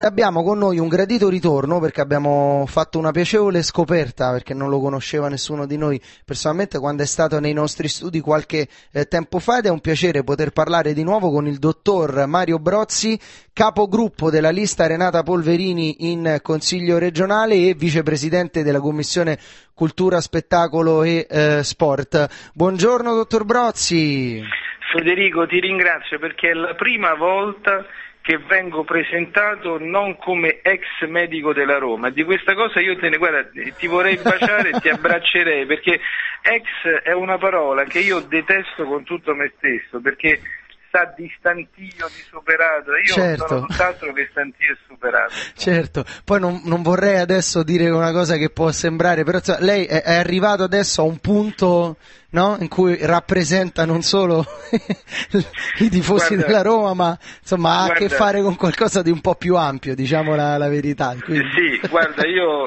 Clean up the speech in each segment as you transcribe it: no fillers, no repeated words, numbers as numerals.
Abbiamo con noi un gradito ritorno perché abbiamo fatto una piacevole scoperta, perché non lo conosceva nessuno di noi personalmente quando è stato nei nostri studi qualche tempo fa, ed è un piacere poter parlare di nuovo con il dottor Mario Brozzi, capogruppo della lista Renata Polverini in Consiglio regionale e vicepresidente della Commissione Cultura, Spettacolo e Sport. Buongiorno dottor Brozzi. Federico, ti ringrazio perché è la prima volta che vengo presentato non come ex medico della Roma. Di questa cosa io guarda, ti vorrei baciare e ti abbraccerei, perché ex è una parola che io detesto con tutto me stesso, perché sa di stantio, di superato. Io sono tutt'altro che stantio e superato. Certo, poi non vorrei adesso dire una cosa che può sembrare, però lei è arrivato adesso a un punto, no, in cui rappresenta non solo i tifosi della Roma, ma insomma ha a che fare con qualcosa di un po' più ampio, diciamo la verità. Quindi. Sì, guarda, io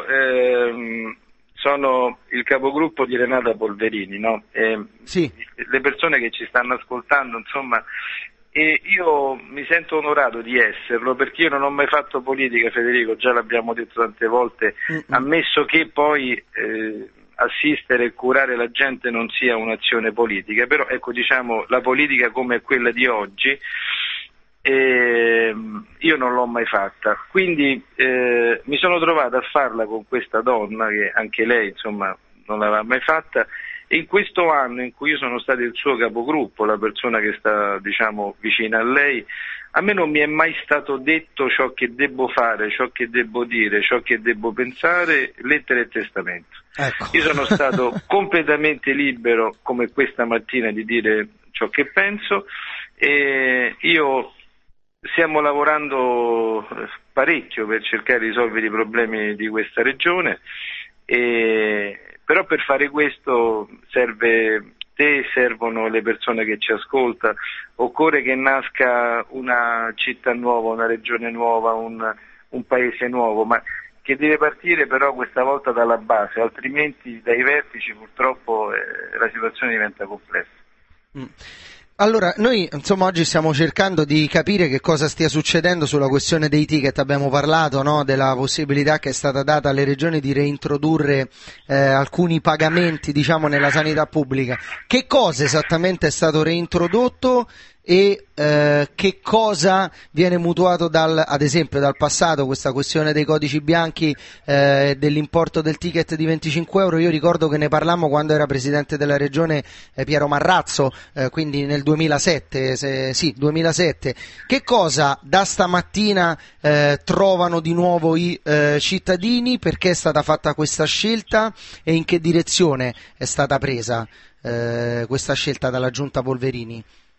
sono il capogruppo di Renata Polverini, no? Sì. Le persone che ci stanno ascoltando, insomma, e io mi sento onorato di esserlo, perché io non ho mai fatto politica, Federico, già l'abbiamo detto tante volte, ammesso che poi assistere e curare la gente non sia un'azione politica, però ecco, diciamo, la politica come quella di oggi io non l'ho mai fatta, quindi mi sono trovato a farla con questa donna che anche lei insomma non l'aveva mai fatta, e in questo anno in cui io sono stato il suo capogruppo, la persona che sta diciamo vicina a lei, a me non mi è mai stato detto ciò che devo fare, ciò che devo dire, ciò che devo pensare, lettera e testamento. Ecco. Io sono stato completamente libero come questa mattina di dire ciò che penso, e stiamo lavorando parecchio per cercare di risolvere i problemi di questa regione, però per fare questo servono le persone che ci ascoltano, occorre che nasca una città nuova, una regione nuova, un paese nuovo, ma che deve partire però questa volta dalla base, altrimenti dai vertici purtroppo la situazione diventa complessa. Allora, noi insomma oggi stiamo cercando di capire che cosa stia succedendo sulla questione dei ticket. Abbiamo parlato, no, della possibilità che è stata data alle regioni di reintrodurre alcuni pagamenti, diciamo, nella sanità pubblica. Che cosa esattamente è stato reintrodotto e che cosa viene mutuato ad esempio dal passato, questa questione dei codici bianchi, dell'importo del ticket di 25 euro? Io ricordo che ne parlammo quando era presidente della regione Piero Marrazzo, quindi nel 2007, 2007. Che cosa da stamattina trovano di nuovo i cittadini? Perché è stata fatta questa scelta e in che direzione è stata presa questa scelta dalla Giunta Polverini?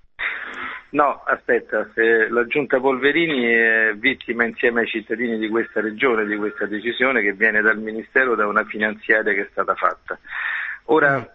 No, aspetta, la Giunta Polverini è vittima insieme ai cittadini di questa regione, di questa decisione che viene dal Ministero, da una finanziaria che è stata fatta. Ora,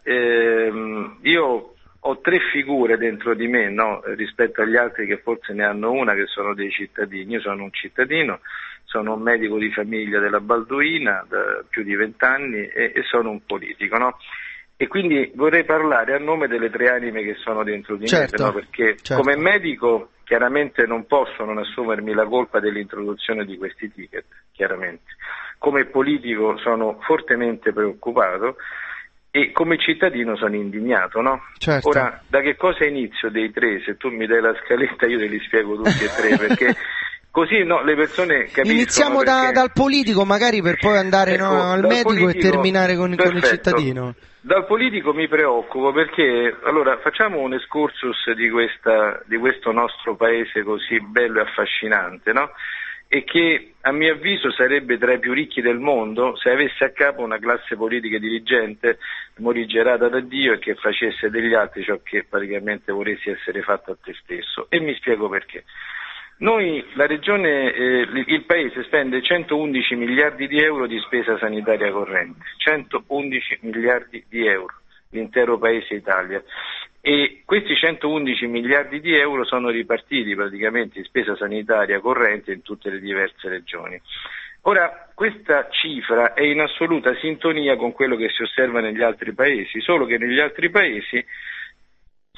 io ho tre figure dentro di me, no, rispetto agli altri che forse ne hanno una, che sono dei cittadini. Io sono un cittadino, sono un medico di famiglia della Balduina da più di 20 anni e sono un politico, no? E quindi vorrei parlare a nome delle tre anime che sono dentro di me, no? Perché come medico chiaramente non posso non assumermi la colpa dell'introduzione di questi ticket, chiaramente. Come politico sono fortemente preoccupato e come cittadino sono indignato, no? Certo. Ora, da che cosa inizio dei tre? Se tu mi dai la scaletta io te li spiego tutti e tre, perché così no, le persone capiscono. Iniziamo dal politico magari per poi andare al medico politico, e terminare con il cittadino. Dal politico mi preoccupo perché, allora, facciamo un excursus di questo nostro paese così bello e affascinante, no? E che a mio avviso sarebbe tra i più ricchi del mondo se avesse a capo una classe politica dirigente morigerata da Dio e che facesse degli altri ciò che praticamente volessi essere fatto a te stesso. E mi spiego perché. Noi, la regione, il paese spende 111 miliardi di euro di spesa sanitaria corrente, 111 miliardi di euro, l'intero paese Italia, e questi 111 miliardi di euro sono ripartiti praticamente in spesa sanitaria corrente in tutte le diverse regioni. Ora, questa cifra è in assoluta sintonia con quello che si osserva negli altri paesi, solo che negli altri paesi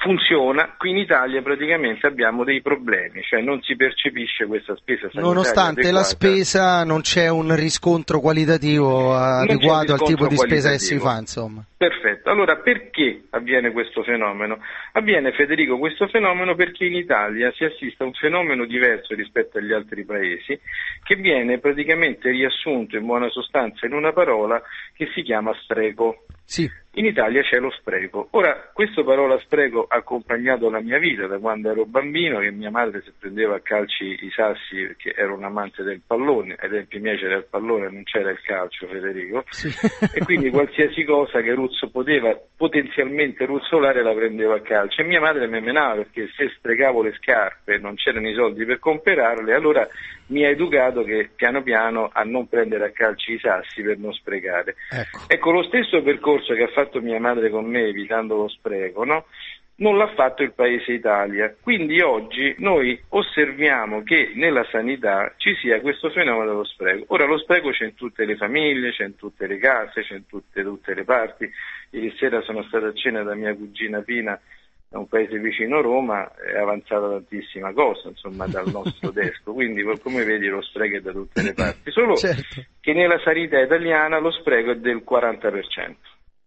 funziona. Qui in Italia praticamente abbiamo dei problemi, cioè non si percepisce questa spesa sanitaria nonostante adeguata. la spesa non c'è un riscontro qualitativo adeguato al tipo di spesa che si fa, insomma. Perfetto, allora perché avviene questo fenomeno? Avviene, Federico, questo fenomeno perché in Italia si assiste a un fenomeno diverso rispetto agli altri paesi, che viene praticamente riassunto in buona sostanza in una parola che si chiama spreco. Sì. In Italia c'è lo spreco. Ora, questa parola spreco ha accompagnato la mia vita da quando ero bambino, che mia madre si prendeva a calci i sassi perché era un amante del pallone, ai tempi miei c'era il pallone, non c'era il calcio, Federico, sì. E quindi qualsiasi cosa che poteva potenzialmente ruzzolare la prendeva a calcio, e mia madre mi menava perché se sprecavo le scarpe e non c'erano i soldi per comprarle, allora mi ha educato che piano piano a non prendere a calci i sassi per non sprecare. Ecco, lo stesso percorso che ha fatto mia madre con me evitando lo spreco, no? Non l'ha fatto il paese Italia. Quindi oggi noi osserviamo che nella sanità ci sia questo fenomeno dello spreco. Ora, lo spreco c'è in tutte le famiglie, c'è in tutte le case, c'è in tutte le parti. Ieri sera sono stato a cena da mia cugina Pina, da un paese vicino Roma, è avanzata tantissima cosa, insomma, dal nostro desco. Quindi, come vedi, lo spreco è da tutte le parti. Solo che nella sanità italiana lo spreco è del 40%.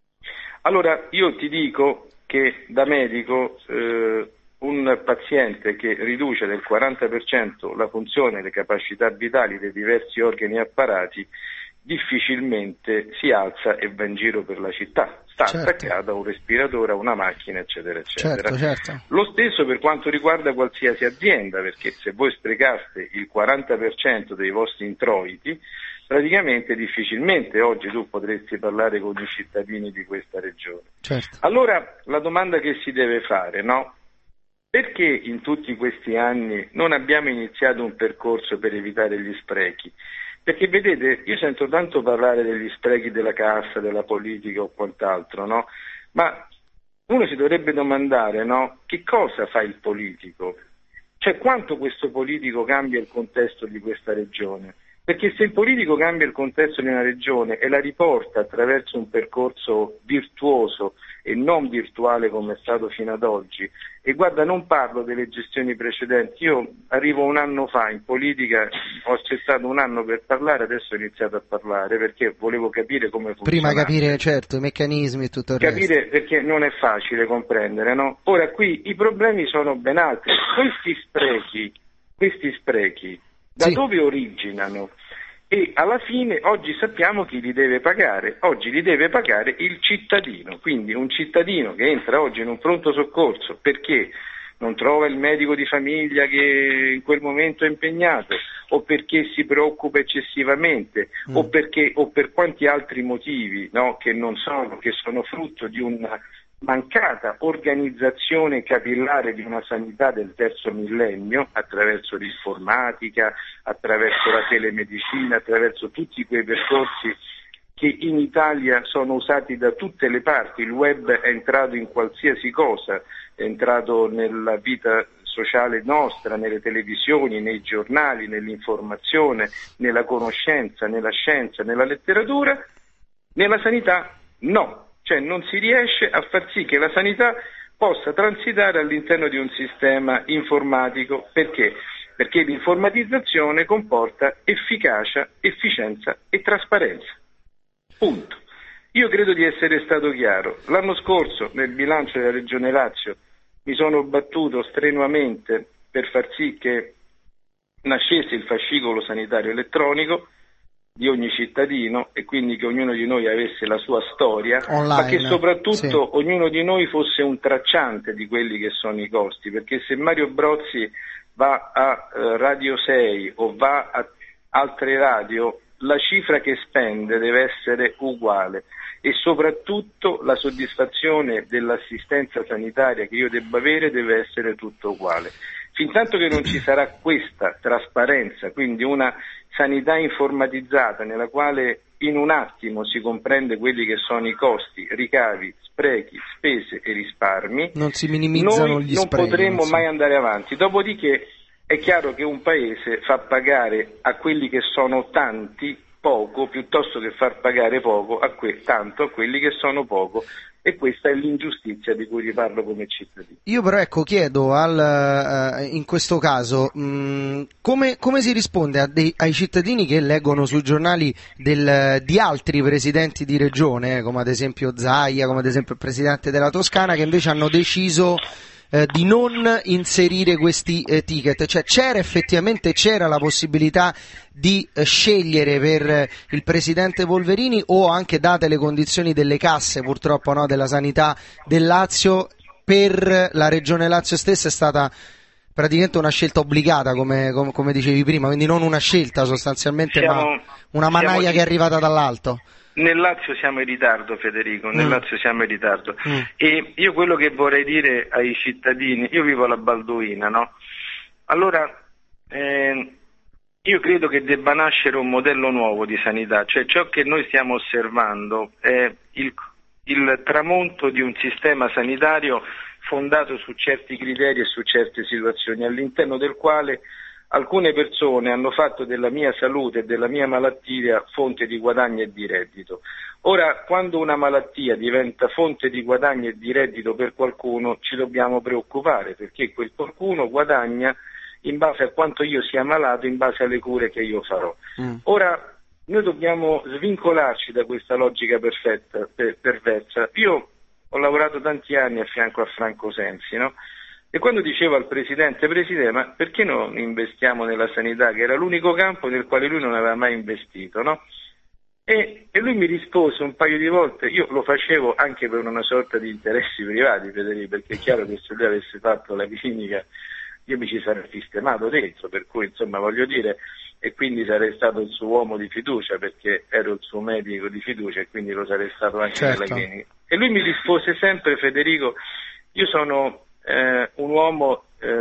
Allora, io ti dico che da medico un paziente che riduce del 40% la funzione e le capacità vitali dei diversi organi e apparati difficilmente si alza e va in giro per la città, sta attaccato a un respiratore, a una macchina, eccetera, eccetera. Certo. Lo stesso per quanto riguarda qualsiasi azienda, perché se voi sprecaste il 40% dei vostri introiti, praticamente difficilmente oggi tu potresti parlare con i cittadini di questa regione. Allora la domanda che si deve fare, no? Perché in tutti questi anni non abbiamo iniziato un percorso per evitare gli sprechi? Perché vedete, io sento tanto parlare degli sprechi della cassa, della politica o quant'altro, no? Ma uno si dovrebbe domandare, no? Che cosa fa il politico? Cioè, quanto questo politico cambia il contesto di questa regione? Perché se il politico cambia il contesto di una regione e la riporta attraverso un percorso virtuoso e non virtuale come è stato fino ad oggi, e guarda, non parlo delle gestioni precedenti, io arrivo un anno fa in politica, ho aspettato un anno per parlare, adesso ho iniziato a parlare perché volevo capire come funziona. Prima capire, certo, i meccanismi e tutto il resto. Capire, perché non è facile comprendere, no? Ora qui i problemi sono ben altri, questi sprechi da dove originano? E alla fine oggi sappiamo chi li deve pagare. Oggi li deve pagare il cittadino, quindi un cittadino che entra oggi in un pronto soccorso perché non trova il medico di famiglia che in quel momento è impegnato, o perché si preoccupa eccessivamente, o per quanti altri motivi, no, che sono frutto di una mancata organizzazione capillare di una sanità del terzo millennio attraverso l'informatica, attraverso la telemedicina, attraverso tutti quei percorsi che in Italia sono usati da tutte le parti. Il web è entrato in qualsiasi cosa, è entrato nella vita sociale nostra, nelle televisioni, nei giornali, nell'informazione, nella conoscenza, nella scienza, nella letteratura. Nella sanità no. Cioè non si riesce a far sì che la sanità possa transitare all'interno di un sistema informatico. Perché? Perché l'informatizzazione comporta efficacia, efficienza e trasparenza. Punto. Io credo di essere stato chiaro. L'anno scorso nel bilancio della Regione Lazio mi sono battuto strenuamente per far sì che nascesse il fascicolo sanitario elettronico di ogni cittadino, e quindi che ognuno di noi avesse la sua storia, online, ma che soprattutto ognuno di noi fosse un tracciante di quelli che sono i costi, perché se Mario Brozzi va a Radio 6 o va a altre radio, la cifra che spende deve essere uguale, e soprattutto la soddisfazione dell'assistenza sanitaria che io debba avere deve essere tutto uguale. Fintanto che non ci sarà questa trasparenza, quindi una sanità informatizzata nella quale in un attimo si comprende quelli che sono i costi, ricavi, sprechi, spese e risparmi, non si minimizzano gli sprechi, non potremo mai andare avanti. Dopodiché è chiaro che un paese fa pagare a quelli che sono tanti poco piuttosto che far pagare poco tanto a quelli che sono poco, e questa è l'ingiustizia di cui riparlo come cittadino. Io però chiedo in questo caso come si risponde ai cittadini che leggono sui giornali di altri presidenti di regione, come ad esempio Zaia, come ad esempio il presidente della Toscana, che invece hanno deciso di non inserire questi ticket, cioè c'era la possibilità di scegliere per il presidente Polverini, o anche date le condizioni delle casse purtroppo, no, della sanità del Lazio, per la regione Lazio stessa è stata praticamente una scelta obbligata, come dicevi prima, quindi non una scelta sostanzialmente, ma una mannaia che è arrivata dall'alto. Nel Lazio siamo in ritardo, Federico, nel Lazio siamo in ritardo. E io quello che vorrei dire ai cittadini, io vivo alla Balduina, no? Allora, io credo che debba nascere un modello nuovo di sanità, cioè ciò che noi stiamo osservando è il tramonto di un sistema sanitario fondato su certi criteri e su certe situazioni, all'interno del quale alcune persone hanno fatto della mia salute e della mia malattia fonte di guadagno e di reddito. Ora, quando una malattia diventa fonte di guadagno e di reddito per qualcuno, ci dobbiamo preoccupare, perché quel qualcuno guadagna in base a quanto io sia malato, in base alle cure che io farò. Ora, noi dobbiamo svincolarci da questa logica perversa. Io ho lavorato tanti anni a fianco a Franco Sensi, no? E quando dicevo al Presidente, ma perché non investiamo nella sanità, che era l'unico campo nel quale lui non aveva mai investito, no? E lui mi rispose un paio di volte, io lo facevo anche per una sorta di interessi privati, Federico, perché è chiaro che se lui avesse fatto la clinica io mi ci sarei sistemato dentro, per cui insomma voglio dire, e quindi sarei stato il suo uomo di fiducia, perché ero il suo medico di fiducia e quindi lo sarei stato anche nella clinica. E lui mi rispose sempre, Federico, io sono un uomo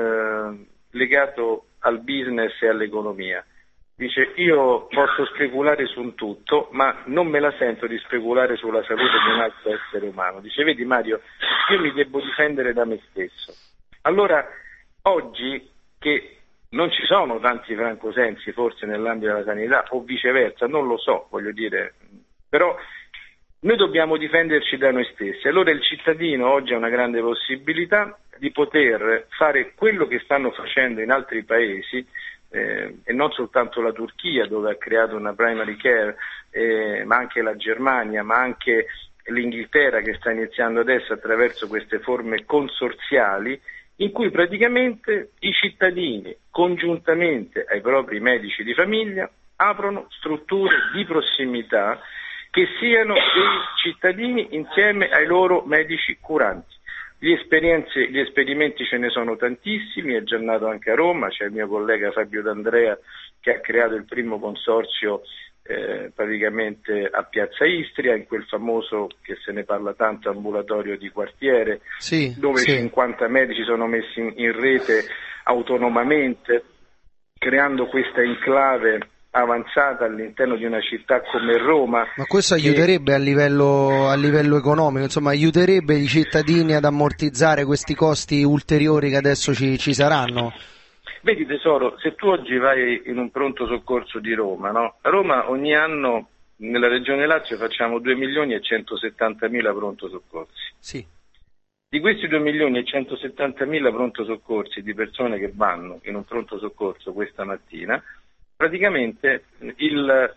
legato al business e all'economia. Dice, io posso speculare su un tutto, ma non me la sento di speculare sulla salute di un altro essere umano. Dice, vedi Mario, io mi devo difendere da me stesso. Allora, oggi che non ci sono tanti Franco Sensi forse nell'ambito della sanità, o viceversa, non lo so, voglio dire, però noi dobbiamo difenderci da noi stessi. Allora il cittadino oggi ha una grande possibilità di poter fare quello che stanno facendo in altri paesi, e non soltanto la Turchia, dove ha creato una primary care, ma anche la Germania, ma anche l'Inghilterra, che sta iniziando adesso attraverso queste forme consorziali, in cui praticamente i cittadini, congiuntamente ai propri medici di famiglia, aprono strutture di prossimità che siano dei cittadini insieme ai loro medici curanti. Gli esperimenti ce ne sono tantissimi, è già nato anche a Roma, c'è il mio collega Fabio D'Andrea che ha creato il primo consorzio praticamente a Piazza Istria, in quel famoso, che se ne parla tanto, ambulatorio di quartiere, dove 50 medici sono messi in rete autonomamente, creando questa enclave avanzata all'interno di una città come Roma. Ma questo aiuterebbe a livello economico, insomma aiuterebbe i cittadini ad ammortizzare questi costi ulteriori che adesso ci saranno? Vedi tesoro, se tu oggi vai in un pronto soccorso di Roma, no? A Roma ogni anno nella regione Lazio facciamo 2.170.000 pronto soccorsi. Sì. Di questi 2.170.000 pronto soccorsi di persone che vanno in un pronto soccorso questa mattina, praticamente il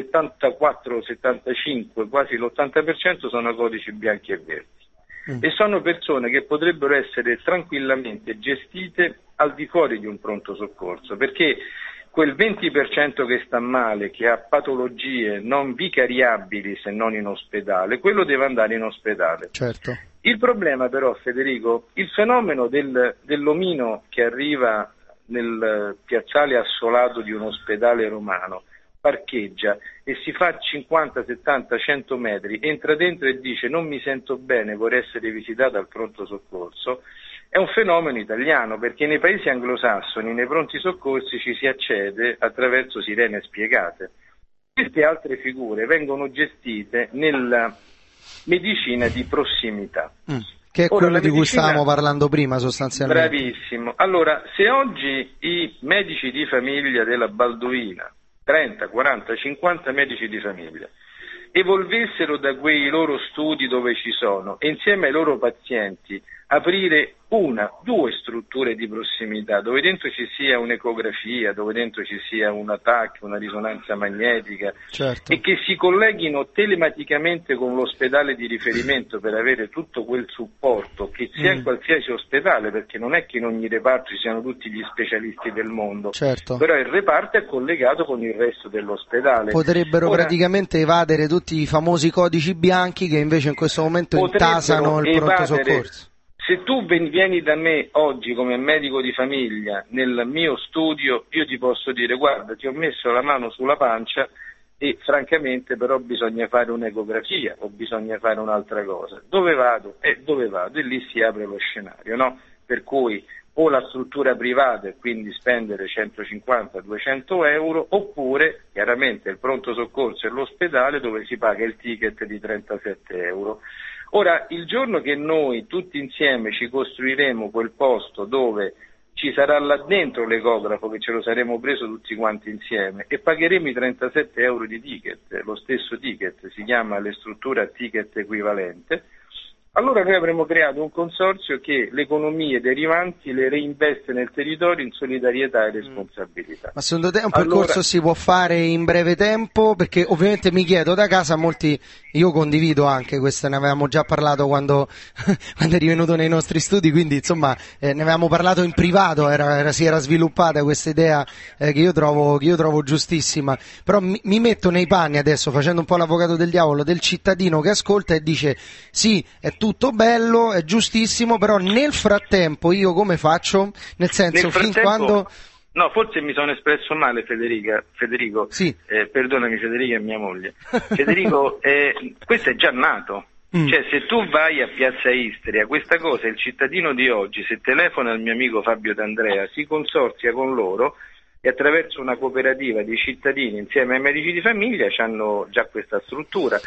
74-75, quasi l'80% sono codici bianchi e verdi. E sono persone che potrebbero essere tranquillamente gestite al di fuori di un pronto soccorso, perché quel 20% che sta male, che ha patologie non vicariabili se non in ospedale, quello deve andare in ospedale. Certo. Il problema però, Federico, il fenomeno dell'omino che arriva nel piazzale assolato di un ospedale romano, parcheggia e si fa 50, 70, 100 metri, entra dentro e dice non mi sento bene, vorrei essere visitato al pronto soccorso, è un fenomeno italiano, perché nei paesi anglosassoni, nei pronti soccorsi ci si accede attraverso sirene spiegate. Queste altre figure vengono gestite nella medicina di prossimità. Che è quello di cui stavamo parlando prima sostanzialmente. Bravissimo. Allora, se oggi i medici di famiglia della Balduina 30, 40, 50 medici di famiglia evolvessero da quei loro studi dove ci sono e insieme ai loro pazienti aprire una, due strutture di prossimità dove dentro ci sia un'ecografia, dove dentro ci sia un TAC, una risonanza magnetica, certo, e che si colleghino telematicamente con l'ospedale di riferimento per avere tutto quel supporto che sia in qualsiasi ospedale, perché non è che in ogni reparto ci siano tutti gli specialisti del mondo, certo. però il reparto è collegato con il resto dell'ospedale. Potrebbero praticamente evadere tutti i famosi codici bianchi che invece in questo momento intasano il pronto soccorso. Se tu vieni da me oggi come medico di famiglia nel mio studio, io ti posso dire: guarda, ti ho messo la mano sulla pancia e francamente però bisogna fare un'ecografia o bisogna fare un'altra cosa. Dove vado? Dove vado? E lì si apre lo scenario, no? Per cui o la struttura privata e quindi spendere 150-200 euro, oppure chiaramente il pronto soccorso e l'ospedale dove si paga il ticket di 37 euro. Ora, il giorno che noi tutti insieme ci costruiremo quel posto dove ci sarà là dentro l'ecografo, che ce lo saremo preso tutti quanti insieme, e pagheremo i 37 euro di ticket, lo stesso ticket, si chiama le strutture a ticket equivalente, allora noi avremo creato un consorzio che le economie derivanti le reinveste nel territorio in solidarietà e responsabilità. Ma secondo te un percorso si può fare in breve tempo? Perché ovviamente mi chiedo da casa, molti, io condivido anche questa, ne avevamo già parlato quando eri venuto nei nostri studi, quindi insomma ne avevamo parlato in privato, si era sviluppata questa idea che io trovo giustissima, però mi metto nei panni adesso, facendo un po' l'avvocato del diavolo, del cittadino che ascolta e dice sì, è tutto bello, è giustissimo, però nel frattempo io come faccio? Nel senso, fin quando... No, forse mi sono espresso male, Federico. Sì. Perdonami, Federica è mia moglie. Federico, questo è già nato. Cioè, se tu vai a Piazza Istria, questa cosa, il cittadino di oggi, se telefona al mio amico Fabio D'Andrea, si consorzia con loro e attraverso una cooperativa di cittadini insieme ai medici di famiglia hanno già questa struttura.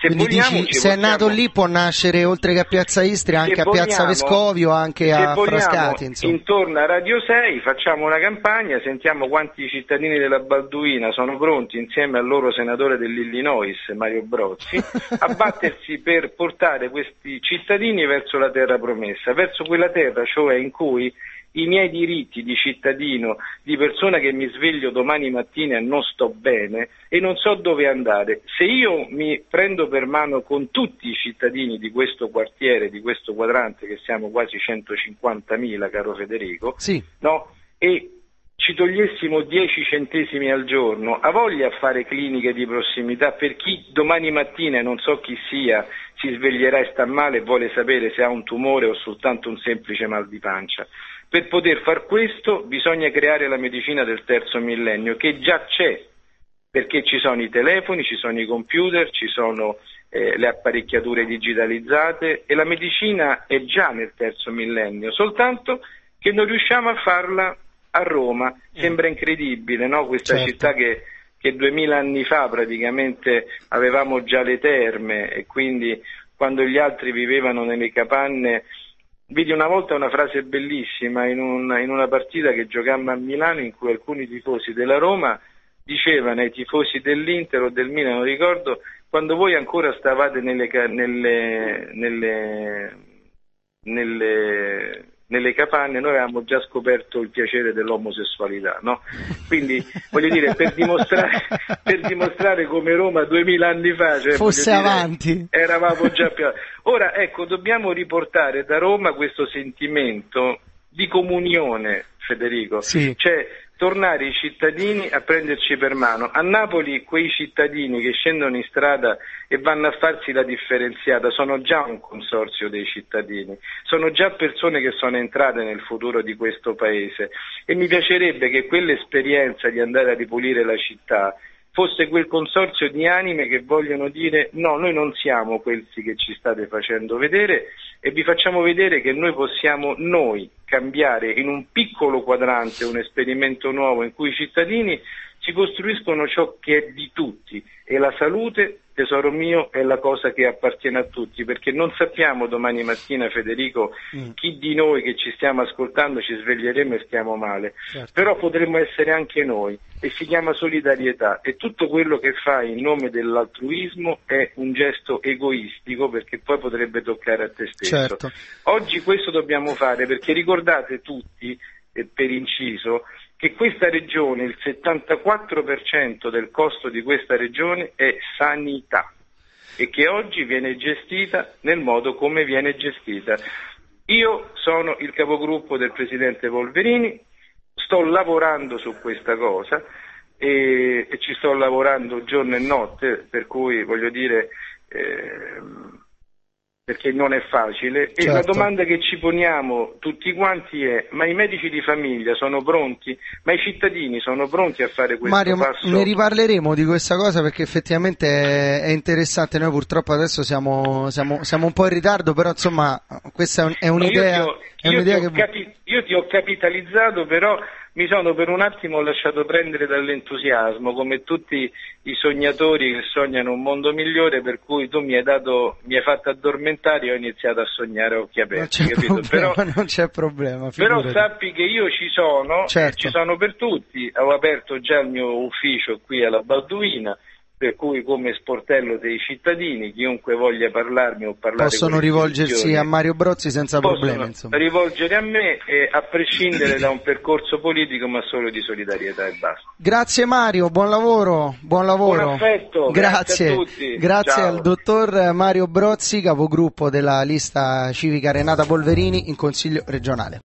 Se è nato lì può nascere oltre che a Piazza Istria anche a Piazza Vescovio, anche a Frascati, insomma. Intorno a Radio 6 facciamo una campagna, sentiamo quanti cittadini della Balduina sono pronti insieme al loro senatore dell'Illinois, Mario Brozzi, a battersi per portare questi cittadini verso la terra promessa, verso quella terra cioè in cui i miei diritti di cittadino, di persona che mi sveglio domani mattina e non sto bene e non so dove andare, se io mi prendo per mano con tutti i cittadini di questo quartiere, di questo quadrante, che siamo quasi 150.000, caro Federico, sì, no? E ci togliessimo 10 centesimi al giorno, ha voglia a fare cliniche di prossimità per chi domani mattina, e non so chi sia, si sveglierà e sta male e vuole sapere se ha un tumore o soltanto un semplice mal di pancia. Per poter far questo bisogna creare la medicina del terzo millennio, che già c'è, perché ci sono i telefoni, ci sono i computer, ci sono le apparecchiature digitalizzate e la medicina è già nel terzo millennio, soltanto che non riusciamo a farla a Roma. Sembra incredibile, no? Questa città che 2000 anni fa praticamente avevamo già le terme e quindi quando gli altri vivevano nelle capanne. Vidi una volta una frase bellissima in una partita che giocammo a Milano, in cui alcuni tifosi della Roma dicevano ai tifosi dell'Inter o del Milan, non ricordo, quando voi ancora stavate nelle capanne noi avevamo già scoperto il piacere dell'omosessualità, no? Quindi voglio dire, per dimostrare come Roma 2000 anni fa, cioè, fosse avanti, eravamo già più. Ora ecco, dobbiamo riportare da Roma questo sentimento di comunione, Federico, sì. Cioè tornare i cittadini a prenderci per mano. A Napoli quei cittadini che scendono in strada e vanno a farsi la differenziata sono già un consorzio dei cittadini, sono già persone che sono entrate nel futuro di questo paese e mi piacerebbe che quell'esperienza di andare a ripulire la città fosse quel consorzio di anime che vogliono dire no, noi non siamo questi che ci state facendo vedere e vi facciamo vedere che noi possiamo cambiare in un piccolo quadrante un esperimento nuovo in cui i cittadini si costruiscono ciò che è di tutti e la salute tesoro mio, è la cosa che appartiene a tutti, perché non sappiamo domani mattina, Federico, chi di noi che ci stiamo ascoltando ci sveglieremo e stiamo male, certo. Però potremmo essere anche noi, e si chiama solidarietà, e tutto quello che fai in nome dell'altruismo è un gesto egoistico, perché poi potrebbe toccare a te stesso. Certo. Oggi questo dobbiamo fare, perché ricordate tutti, per inciso, che questa regione, il 74% del costo di questa regione è sanità, e che oggi viene gestita nel modo come viene gestita. Io sono il capogruppo del presidente Polverini, sto lavorando su questa cosa e ci sto lavorando giorno e notte, per cui voglio dire, perché non è facile, e certo. La domanda che ci poniamo tutti quanti è: ma i medici di famiglia sono pronti? Ma i cittadini sono pronti a fare questo Mario, passo? ne riparleremo di questa cosa, perché effettivamente è interessante. Noi purtroppo adesso siamo un po' in ritardo, però insomma questa è un'idea. Io ti ho capitalizzato, però mi sono per un attimo lasciato prendere dall'entusiasmo, come tutti i sognatori che sognano un mondo migliore, per cui tu mi hai fatto addormentare e ho iniziato a sognare a occhi aperti. Non c'è problema. Però sappi che io ci sono, certo. Ci sono per tutti. Ho aperto già il mio ufficio qui alla Balduina, per cui come sportello dei cittadini, chiunque voglia parlarmi o parlare possono rivolgersi a Mario Brozzi senza problemi, insomma. Rivolgere a me, a prescindere da un percorso politico, ma solo di solidarietà e basta. Grazie Mario, buon lavoro. Buon affetto, grazie a tutti. Grazie Ciao. al dottor Mario Brozzi, capogruppo della lista civica Renata Polverini in Consiglio regionale.